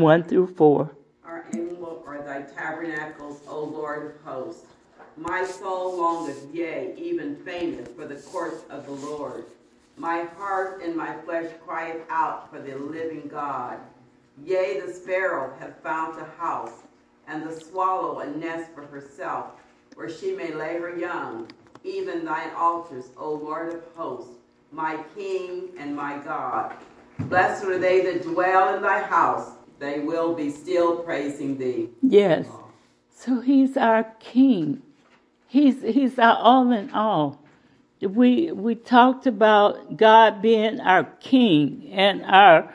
1 through 4. Our emblem are thy tabernacles, O Lord of hosts. My soul longeth, yea, even fainteth for the courts of the Lord. My heart and my flesh crieth out for the living God. Yea, the sparrow hath found a house, and the swallow a nest for herself, where she may lay her young, even thine altars, O Lord of hosts, my King and my God. Blessed are they that dwell in thy house, they will be still praising thee. Yes. So he's our King. He's our all in all. We talked about God being our King and our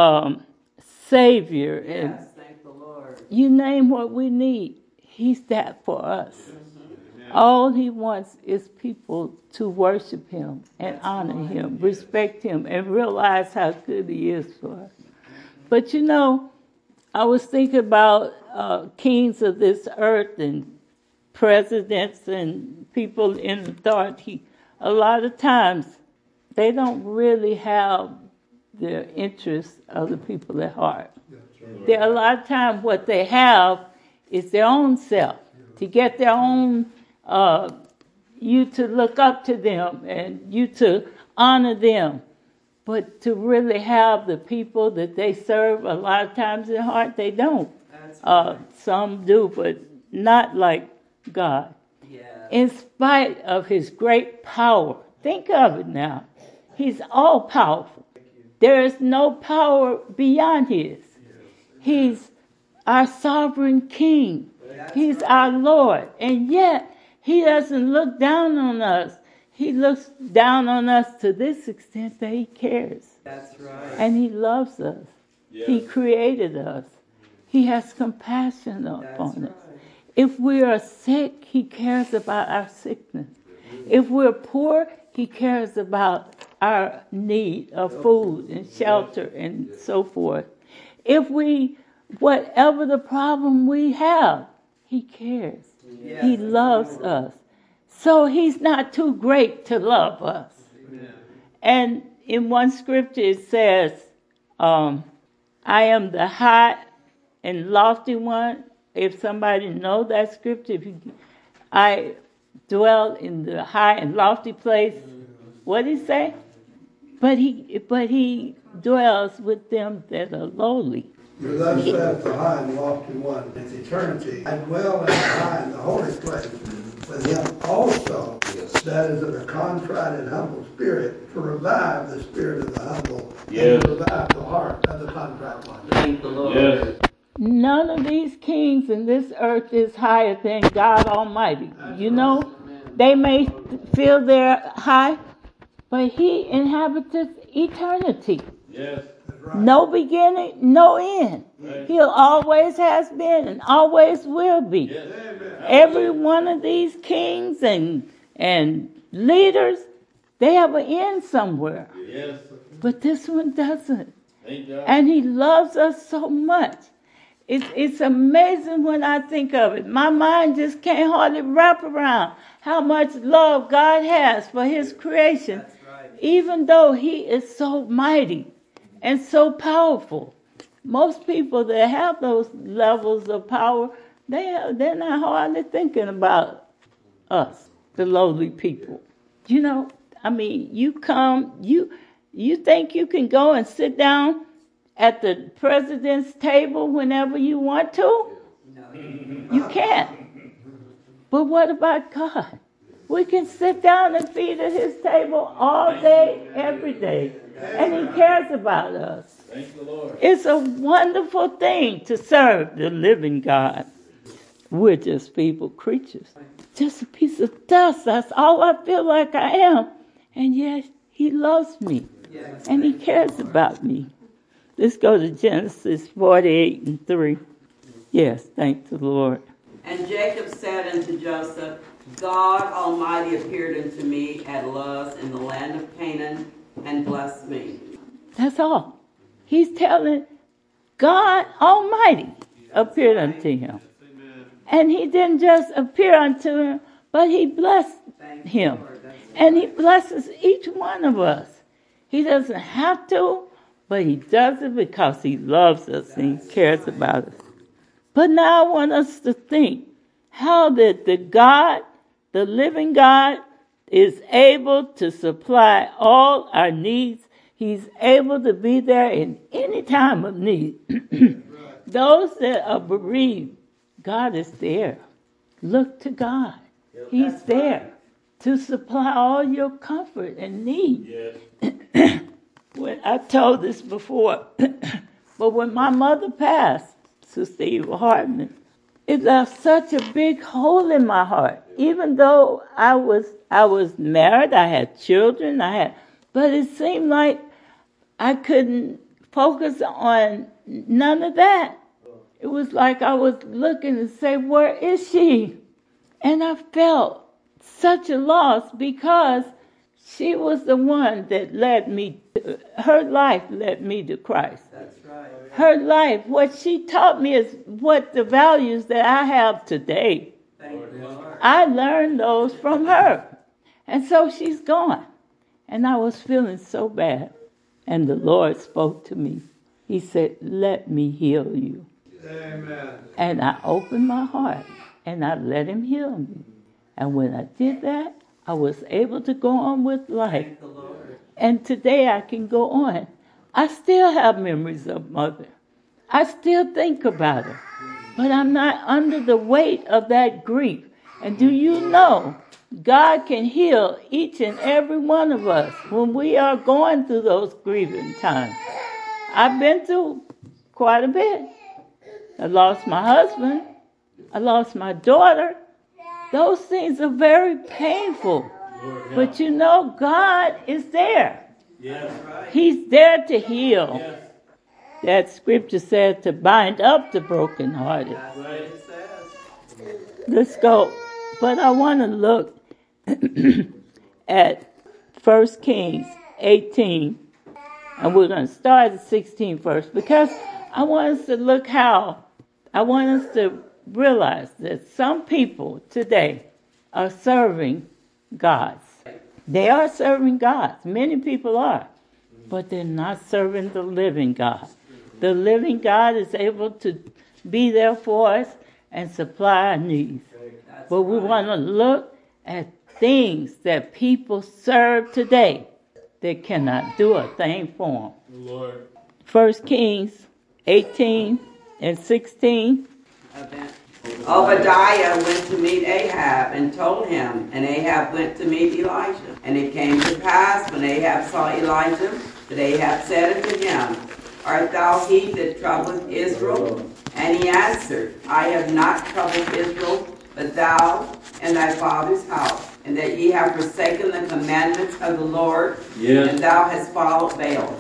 Savior. Yes, and thank the Lord. you name what we need, he's that for us. All he wants is people to worship him and honor him, respect him, and realize how good he is for us. But I was thinking about kings of this earth and presidents and people in authority. A lot of times, they don't really have the interests of the people at heart. There are a lot of times what they have is their own self, to get their own, you to look up to them and you to honor them. But to really have the people that they serve, a lot of times in heart, they don't. Some do, but not like God. Yeah. In spite of his great power, think of it now. He's all powerful. There is no power beyond his. He's our sovereign King. He's our Lord. And yet, he doesn't look down on us. He looks down on us to this extent that he cares. That's right. And he loves us. Yeah. He created us. He has compassion upon us. If we are sick, he cares about our sickness. If we're poor, he cares about our need of food and shelter and so forth. Whatever the problem we have, he cares. Yes. He loves us. So he's not too great to love us. Amen. And in one scripture it says, I am the high and lofty one. If somebody knows that scripture, I dwell in the high and lofty place. What did he say? But he dwells with them that are lowly. For thus saith the high and lofty one, it's eternity. I dwell in the high and the holy place with him also that is of a contrite and humble spirit, to revive the spirit of the humble, and to revive the heart of the contrite one. Thank the Lord. Yes. None of these kings in this earth is higher than God Almighty. They may feel they're high, but he inhabits eternity. Yes. No beginning, no end. Right. He'll always has been and always will be. Yes. Every one of these kings and leaders, they have an end somewhere. Yes. But this one doesn't. And he loves us so much. It's amazing when I think of it. My mind just can't hardly wrap around how much love God has for his creation. That's right. Even though he is so mighty and so powerful. Most people that have those levels of power, they're not hardly thinking about us, the lowly people. You think you can go and sit down at the president's table whenever you want to? No. You can't. But what about God? We can sit down and feed at his table all day, every day. And he cares about us. Thank the Lord. It's a wonderful thing to serve the living God. We're just feeble creatures. Just a piece of dust. That's all I feel like I am. And yet he loves me. And he cares about me. Let's go to Genesis 48:3. Yes, thank the Lord. And Jacob said unto Joseph, God Almighty appeared unto me at Luz in the land of Canaan and blessed me. That's all. He's telling God Almighty appeared unto him. And he didn't just appear unto him, but he blessed him. And he blesses each one of us. He doesn't have to, but he does it because he loves us and he cares about us. But now I want us to think how that the living God, is able to supply all our needs. He's able to be there in any time of need. Those that are bereaved, God is there. Look to God. He's there to supply all your comfort and need. Yes. When I told this before, but when my mother passed, Sister Eva Hartman, it left such a big hole in my heart. Even though I was married, I had children, but it seemed like I couldn't focus on none of that. It was like I was looking and say, where is she? And I felt such a loss because she was the one that her life led me to Christ. That's right. Her life, what she taught me is what the values that I have today. Thank you, Lord. I learned those from her. And so she's gone. And I was feeling so bad. And the Lord spoke to me. He said, let me heal you. Amen. And I opened my heart and I let him heal me. And when I did that, I was able to go on with life. Thank the Lord. And today I can go on. I still have memories of Mother. I still think about her. But I'm not under the weight of that grief. And do you know, God can heal each and every one of us when we are going through those grieving times. I've been through quite a bit. I lost my husband. I lost my daughter. Those things are very painful. But you know, God is there. Yes. He's there to heal. Yes. That scripture said to bind up the brokenhearted. That's what it says. Let's go. But I want to look at 1 Kings 18. And we're going to start at 16 first. Because I want us to I want us to realize that some people today are serving gods. They are serving gods. Many people are. But they're not serving the living God. The living God is able to be there for us and supply our needs. But we want to look at things that people serve today that cannot do a thing for them. Lord. 1 Kings 18 and 16. Obadiah went to meet Ahab and told him, and Ahab went to meet Elijah. And it came to pass, when Ahab saw Elijah, that Ahab said unto him, Art thou he that troubleth Israel? And he answered, I have not troubled Israel, but thou and thy father's house, and that ye have forsaken the commandments of the Lord, and thou hast followed Baal.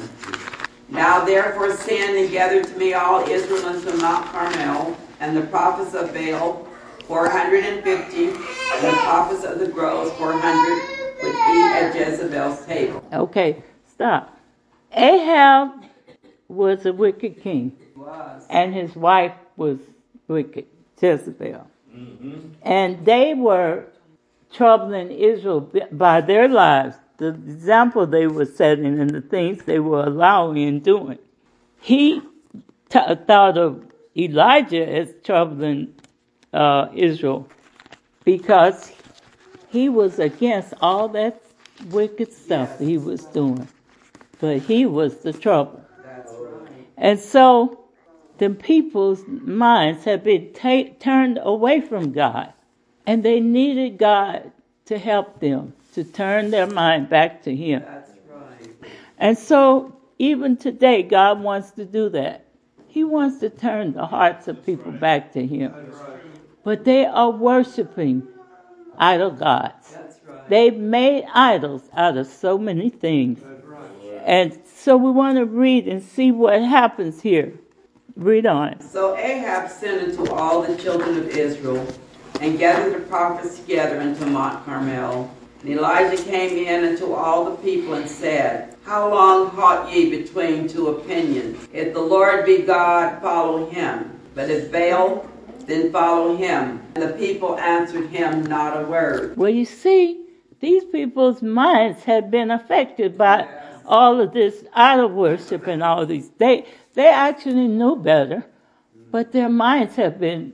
Now therefore send and gather to me all Israel unto Mount Carmel, and the prophets of Baal 450, and the prophets of the groves 400, which eat at Jezebel's table. Okay, stop. Ahab was a wicked king. And his wife was wicked, Jezebel. Mm-hmm. And they were troubling Israel by their lives, the example they were setting and the things they were allowing and doing. He thought of Elijah as troubling Israel because he was against all that wicked stuff he was doing. But he was the trouble. That's right. And so the people's minds have been turned away from God. And they needed God to help them, to turn their mind back to Him. That's right. And so even today, God wants to do that. He wants to turn the hearts of people back to Him. But they are worshiping idol gods. That's right. They've made idols out of so many things. And so we want to read and see what happens here. Read on. So Ahab sent unto all the children of Israel, and gathered the prophets together unto Mount Carmel. And Elijah came in unto all the people and said, How long halt ye between two opinions? If the Lord be God, follow him. But if Baal, then follow him. And the people answered him not a word. Well, you see, these people's minds had been affected by all of this idol worship and all these. They actually knew better, but their minds have been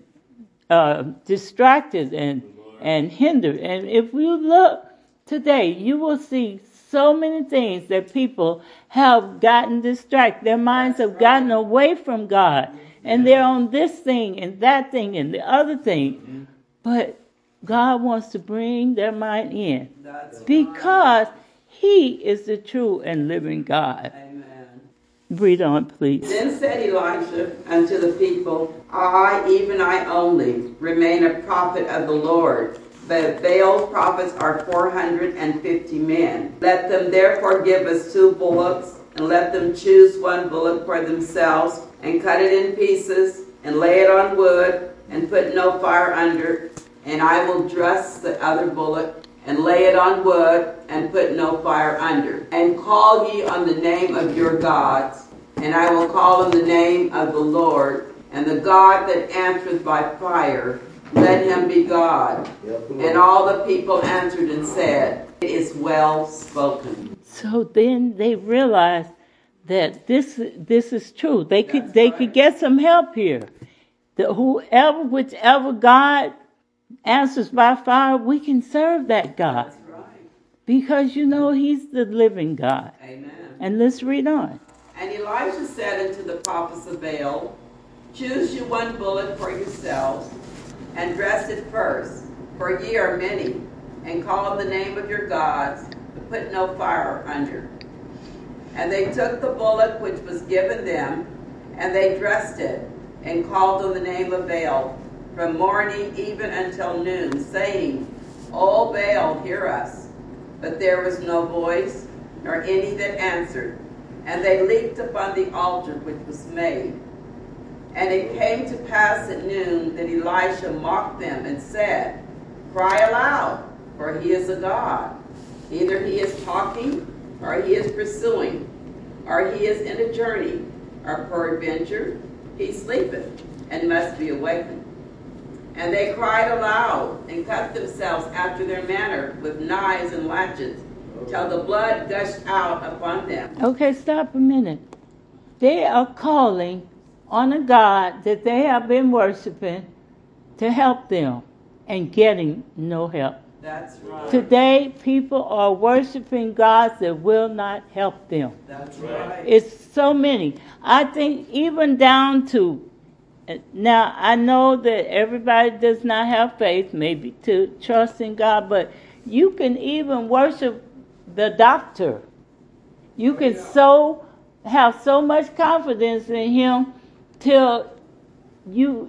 distracted and hindered. And if you look today, you will see so many things that people have gotten distracted. Their minds have gotten away from God. And they're on this thing and that thing and the other thing. But God wants to bring their mind in. Because He is the true and living God. Amen. Read on, please. Then said Elijah unto the people, I, even I only, remain a prophet of the Lord. But Baal's prophets are 450 men. Let them therefore give us 2 bullocks, and let them choose 1 bullock for themselves, and cut it in pieces, and lay it on wood, and put no fire under. And I will dress the other bullock, and lay it on wood, and put no fire under. And call ye on the name of your gods, and I will call on the name of the Lord, and the God that answereth by fire, let him be God. And all the people answered and said, it is well spoken. So then they realized that this is true. They could get some help here. Whichever God answers by fire, we can serve that God. That's right. Because He's the living God. Amen. And let's read on. And Elijah said unto the prophets of Baal, choose you 1 bullock for yourselves, and dress it first, for ye are many, and call on the name of your gods, but put no fire under. And they took the bullock which was given them, and they dressed it, and called on the name of Baal, from morning even until noon, saying, O Baal, hear us. But there was no voice, nor any that answered. And they leaped upon the altar which was made. And it came to pass at noon that Elisha mocked them and said, cry aloud, for he is a god. Either he is talking, or he is pursuing, or he is in a journey, or peradventure he sleepeth, and must be awakened. And they cried aloud, and cut themselves after their manner with knives and latchets, till the blood gushed out upon them. Okay, stop a minute. They are calling on a God that they have been worshiping to help them, and getting no help. That's right. Today, people are worshiping gods that will not help them. That's right. It's so many. I think even down to, now I know that everybody does not have faith, maybe to trust in God, but you can even worship the doctor. You can have so much confidence in him till you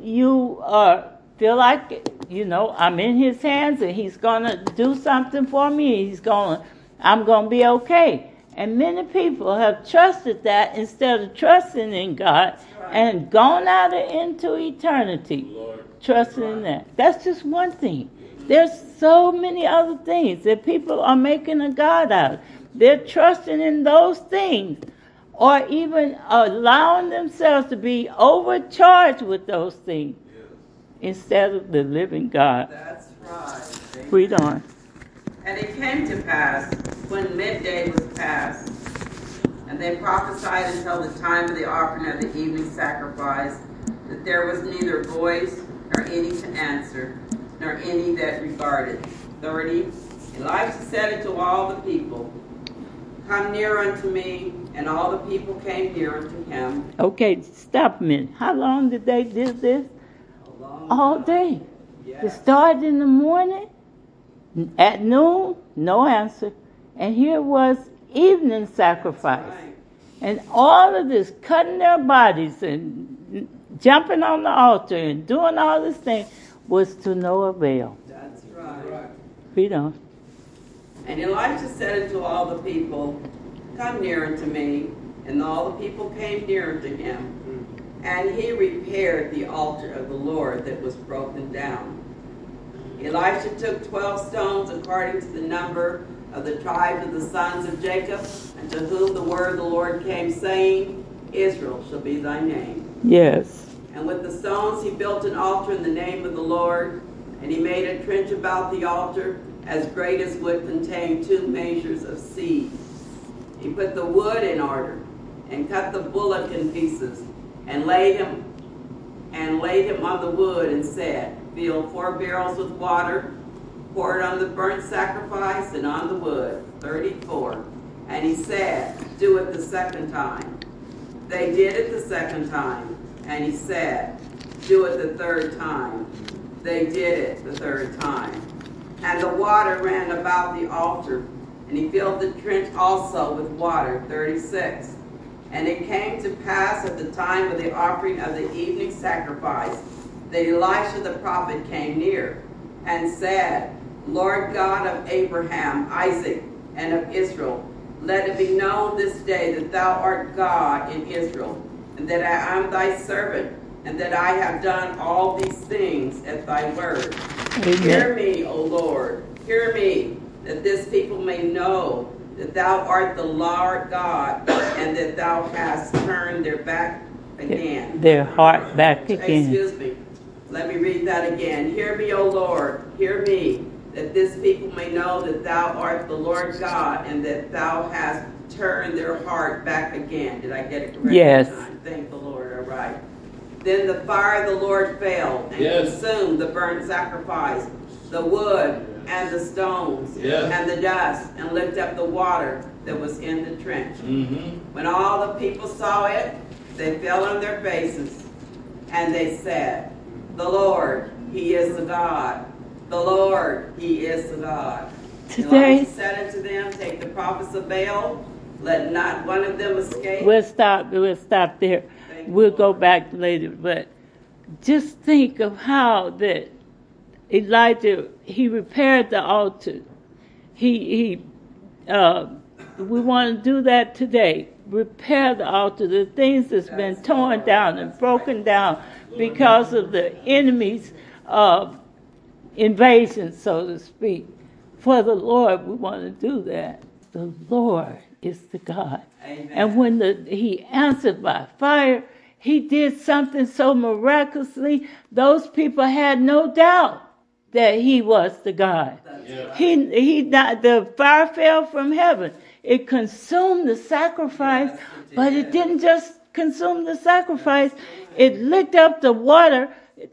feel like, I'm in his hands and he's going to do something for me. I'm going to be okay. And many people have trusted that instead of trusting in God and gone out into eternity, trusting in that. That's just one thing. There's so many other things that people are making a God out of. They're trusting in those things, or even allowing themselves to be overcharged with those things instead of the living God. That's right. Read on. And it came to pass, when midday was past, and they prophesied until the time of the offering of the evening sacrifice, that there was neither voice, nor any to answer, nor any that regarded. 30. Elijah said unto all the people, come near unto me, and all the people came near unto him. Okay, stop a minute. How long did they do this? All day. Yes. It started in the morning, at noon, no answer. And here was evening sacrifice. Right. And all of this, cutting their bodies and jumping on the altar and doing all this thing was to no avail. That's right. Read on. And Elijah said unto all the people, come near unto me. And all the people came near unto him. And he repaired the altar of the Lord that was broken down. Elisha took 12 stones according to the number of the tribes of the sons of Jacob, and to whom the word of the Lord came, saying, Israel shall be thy name. Yes. And with the stones he built an altar in the name of the Lord, and he made a trench about the altar as great as would contain 2 measures of seed. He put the wood in order and cut the bullock in pieces and laid him on the wood and said, fill 4 barrels with water, pour it on the burnt sacrifice and on the wood. 34. And he said, do it the second time. They did it the second time. And he said, do it the third time. They did it the third time. And the water ran about the altar, and he filled the trench also with water. 36. And it came to pass at the time of the offering of the evening sacrifice that Elisha the prophet came near and said, Lord God of Abraham, Isaac, and of Israel, let it be known this day that thou art God in Israel, and that I am thy servant, and that I have done all these things at thy word. Amen. Hear me, O Lord, hear me, that this people may know that thou art the Lord God, and that thou hast turned their back again. Their heart back again. Excuse me. Let me read that again. Hear me, O Lord, hear me, that this people may know that thou art the Lord God, and that thou hast turned their heart back again. Did I get it correct? Yes. Thank the Lord. All right. Then the fire of the Lord fell and consumed the burnt sacrifice, the wood and the stones and the dust, and licked up the water that was in the trench. When all the people saw it, they fell on their faces, and they said, the Lord, he is the God. The Lord, he is the God. Today, Elijah said unto them, take the prophets of Baal, let not one of them escape. We'll stop there. We'll go back later, but just think of how that Elijah, he repaired the altar. We want to do that today. Repair the altar, the things that's been torn down and broken down because of the enemy's invasion, so to speak. For the Lord, we want to do that. The Lord is the God. Amen. And when he answered by fire, he did something so miraculously, those people had no doubt that he was the God. Right. The fire fell from heaven. It consumed the sacrifice, but it didn't just consume the sacrifice. It licked up the water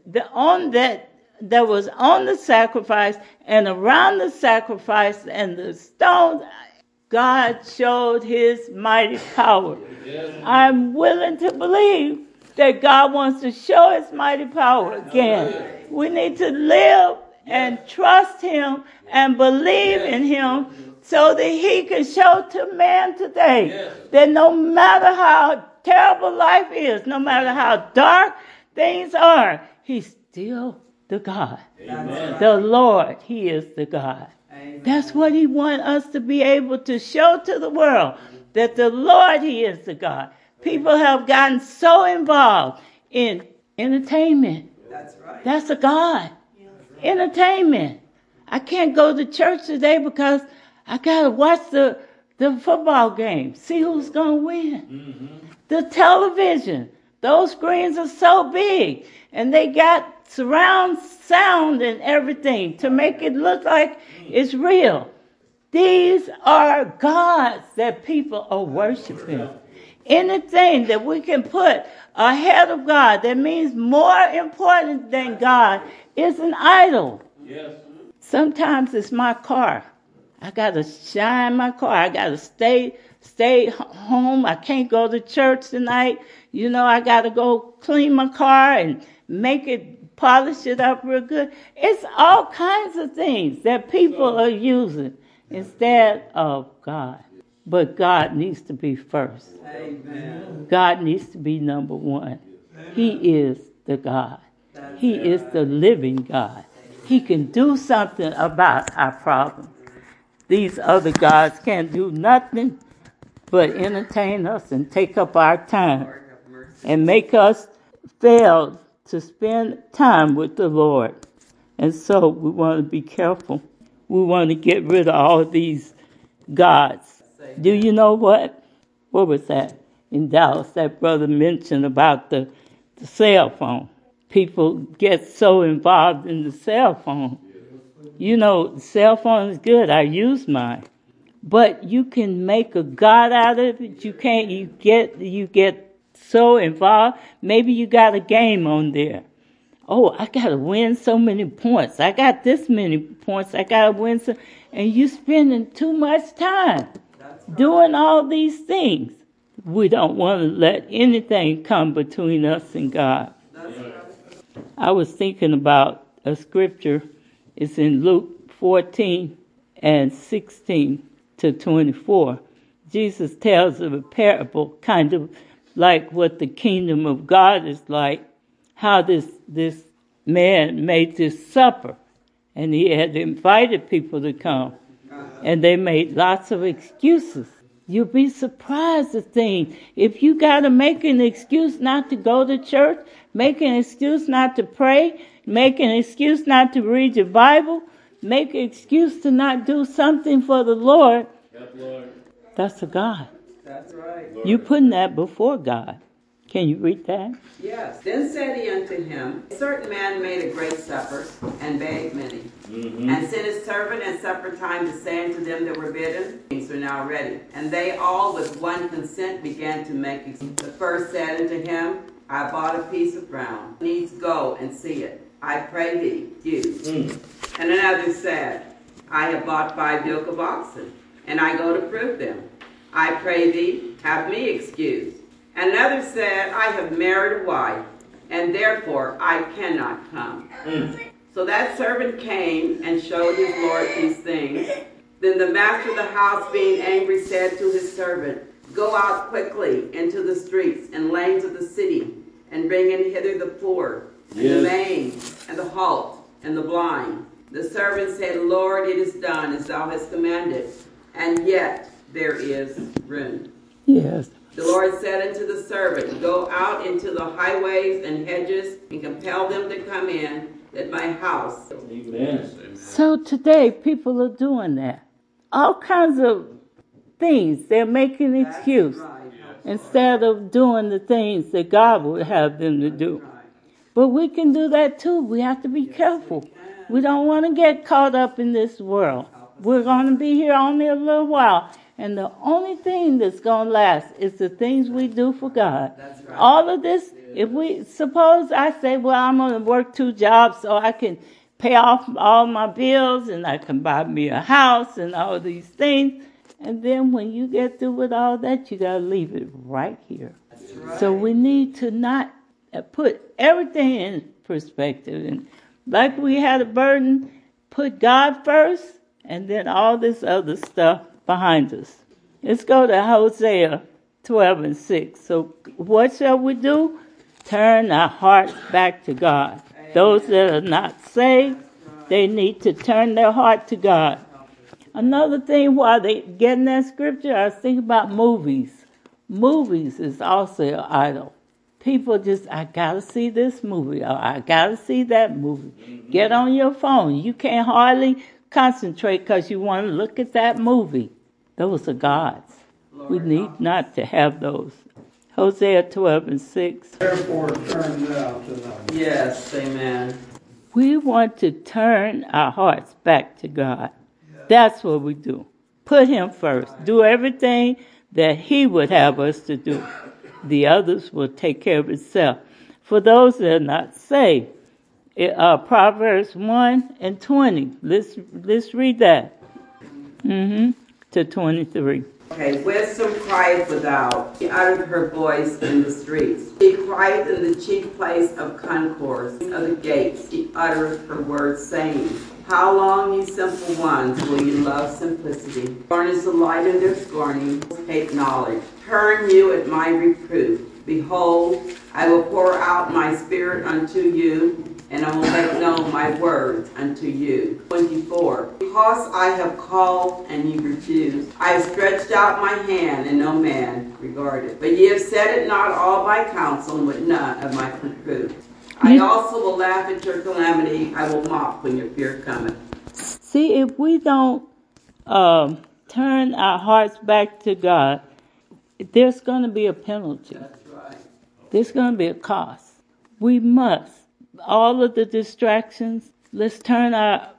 that was on the sacrifice and around the sacrifice and the stones. God showed his mighty power. I'm willing to believe that God wants to show his mighty power again. We need to live and trust him and believe in him so that he can show to man today that no matter how terrible life is, no matter how dark things are, he's still the God. Amen. The Lord, he is the God. Amen. That's what he wants us to be able to show to the world, that the Lord, he is the God. People have gotten so involved in entertainment. That's right. That's a God. Entertainment. I can't go to church today because I got to watch the football game, see who's going to win. The television, those screens are so big, and they got surround sound and everything to make it look like it's real. These are gods that people are worshiping. Anything that we can put ahead of God that means more important than God is an idol. Yes. Sometimes it's my car. I got to shine my car. I got to stay home. I can't go to church tonight. I got to go clean my car and polish it up real good. It's all kinds of things that people are using instead of God. But God needs to be first. Amen. God needs to be number one. He is the God. He is the living God. He can do something about our problems. These other gods can't do nothing but entertain us and take up our time and make us fail to spend time with the Lord. And so we want to be careful. We want to get rid of all these gods. Do you know what? What was that in Dallas? That brother mentioned about the cell phone. People get so involved in the cell phone. The cell phone is good. I use mine. but you can make a God out of it. You can't. You get so involved. Maybe you got a game on there. Oh, I gotta win so many points. I got this many points. I gotta win some, and you spending too much time doing all these things. We don't want to let anything come between us and God. I was thinking about a scripture. It's in Luke 14 and 16 to 24. Jesus tells of a parable, kind of like what the kingdom of God is like, how this man made this supper, and he had invited people to come, and they made lots of excuses. You'll be surprised at things. If you got to make an excuse not to go to church, make an excuse not to pray, make an excuse not to read your Bible, make an excuse to not do something for the Lord, that's a God. That's right. You putting that before God. Can you read that? Yes. Then said he unto him, a certain man made a great supper, and bade many, and sent his servant at supper time to say unto them that were bidden, things are now ready. And they all with one consent began to make. The first said unto him, I bought a piece of ground. Needs go and see it. I pray thee, use. And another said, I have bought 5 yoke of oxen, and I go to prove them. I pray thee, have me excused. And another said, I have married a wife, and therefore I cannot come. So that servant came and showed his lord these things. Then the master of the house, being angry, said to his servant, Go out quickly into the streets and lanes of the city, and bring in hither the poor, and the lame, and the halt, and the blind. The servant said, Lord, it is done as thou hast commanded, and yet there is room. Yes. The Lord said unto the servant, Go out into the highways and hedges, and compel them to come in, at my house. Amen. So today, people are doing that. All kinds of things. They're making an excuse instead of doing the things that God would have them to do. But we can do that too. We have to be careful. We don't want to get caught up in this world. We're going to be here only a little while. And the only thing that's going to last is the things we do for God. All of this, if we suppose I say, well, I'm going to work 2 jobs so I can pay off all my bills and I can buy me a house and all these things. And then when you get through with all that, you got to leave it right here. So we need to not put everything in perspective. And like we had a burden, put God first and then all this other stuff behind us. Let's go to Hosea 12 and 6. So what shall we do? Turn our hearts back to God. Those that are not saved, they need to turn their heart to God. Another thing while they getting that scripture, I was thinking about movies. Movies is also an idol. People just, I gotta see this movie, or I gotta see that movie. Get on your phone. You can't hardly concentrate because you want to look at that movie. Those are gods. We need not to have those. Hosea 12 and 6. Therefore, turn now to thy. Yes, amen. We want to turn our hearts back to God. That's what we do. Put him first. Do everything that he would have us to do. The others will take care of itself. For those that are not saved, Proverbs 1 and 20. Let's read that. To 23. Okay, wisdom crieth without. She uttered her voice in the streets. She crieth in the chief place of concourse of the gates. She uttereth her words, saying, How long, ye simple ones, will ye love simplicity? Scorn is the light in their scorning, hate knowledge. Turn you at my reproof. Behold, I will pour out my spirit unto you, and I will make known my words unto you. 24. Because I have called and ye refused, I have stretched out my hand and no man regarded. But ye have said it not all by counsel and with none of my reproof. I also will laugh at your calamity. I will mock when your fear cometh. See, if we don't turn our hearts back to God, there's going to be a penalty. That's right. There's going to be a cost. We must. All of the distractions, let's turn our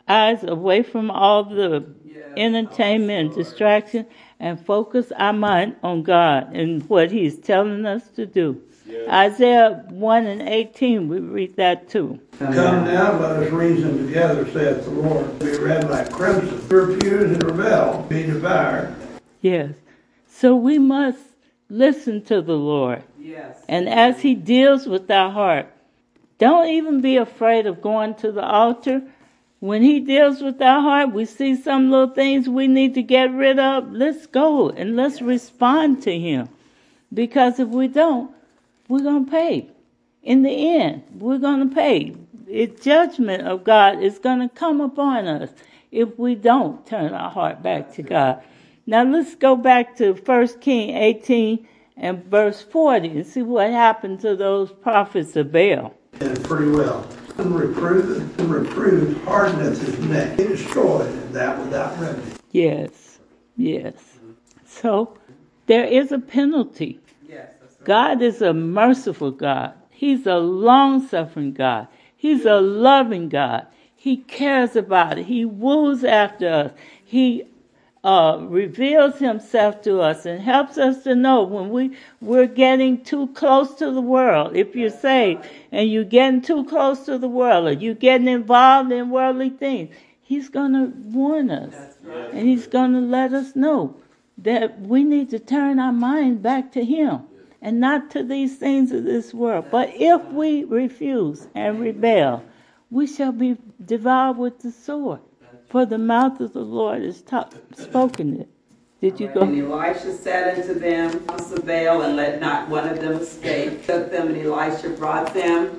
eyes away from all the Yes. entertainment and distraction and focus our mind on God and what He's telling us to do. Yes. Isaiah 1:18, we read that too. Come now, let us reason together, saith the Lord. Be red like crimson. Refuse and rebel, be devoured. Yes. So we must listen to the Lord. Yes. And as He deals with our heart, don't even be afraid of going to the altar. When He deals with our heart, we see some little things we need to get rid of. Let's go and let's respond to Him. Because if we don't, we're going to pay. In the end, we're going to pay. The judgment of God is going to come upon us if we don't turn our heart back to God. Now let's go back to 1 Kings 18 and verse 40 and see what happened to those prophets of Baal. And pretty well. And reproved hardeneth his neck. He destroyed, and that without remedy. Yes, yes. So there is a penalty. Yes. That's right. God is a merciful God. He's a long-suffering God. He's a loving God. He cares about it. He woos after us. He reveals Himself to us and helps us to know when we're getting too close to the world. If you're saved and you're getting too close to the world or you're getting involved in worldly things, He's going to warn us. That's right. And He's going to let us know that we need to turn our mind back to Him and not to these things of this world. But if we refuse and rebel, we shall be devoured with the sword. For the mouth of the Lord is spoken it. Did you And go? Elisha said unto them, Prophets of Baal, and let not one of them escape. Took them, and Elisha brought them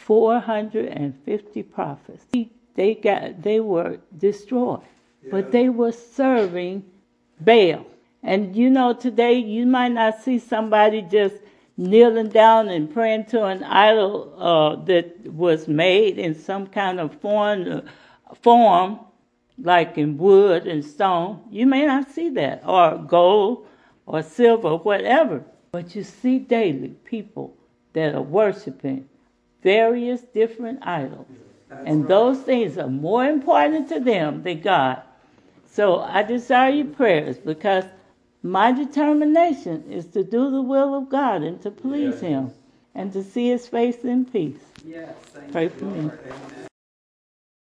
450 prophets. They were destroyed, but they were serving Baal. And you know, today you might not see somebody just kneeling down and praying to an idol that was made in some kind of form, like in wood and stone. You may not see that, or gold or silver, whatever. But you see daily people that are worshiping various different idols. And those things are more important to them than God. So I desire your prayers, because my determination is to do the will of God and to please Him and to see His face in peace. Yes, thank Pray you, for me. Lord. Amen.